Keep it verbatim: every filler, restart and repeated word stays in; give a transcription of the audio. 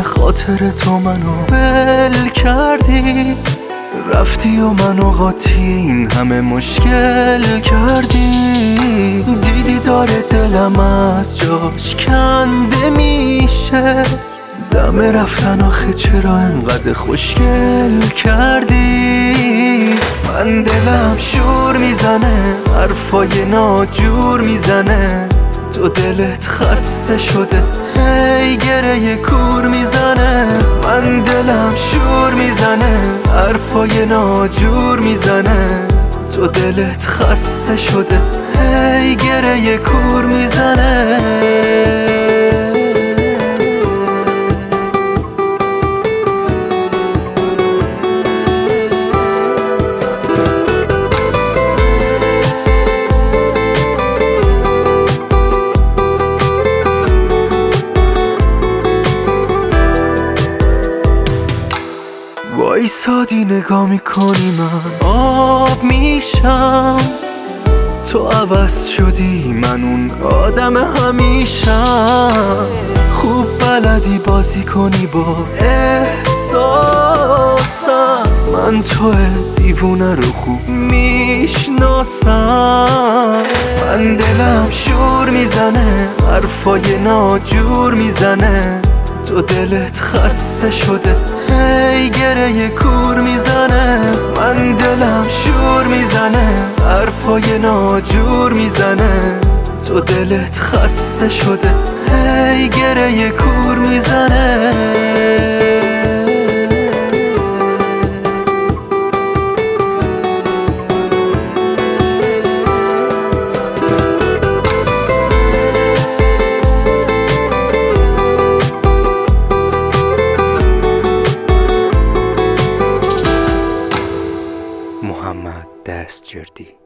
خاطر تو منو بل کردی، رفتی و منو قاطی این همه مشکل کردی. دیدی داره دلم از جاش کنده میشه، دم رفتن آخه چرا انقدر خوشگل کردی. من دلم شور میزنه، حرفای ناجور میزنه، تو دلت خسته شده هی گره کور میزنه. من دلم شور میزنه، حرفای ناجور میزنه، تو دلت خسته شده هی گره کور میزنه. وایسادی نگاه میکنی من آب میشم، تو عوض شدی من اون آدم همیشم. خوب بلدی بازی کنی با احساسم، من تو دیوونه رو خوب میشناسم. من دلم شور میزنه، حرفای ناجور میزنه، تو دلت خسته شده هی گره کور میزنه. من دلم شور میزنه، حرفای ناجور میزنه، تو دلت خسته شده هی گره کور میزنه. محمد دستجردی.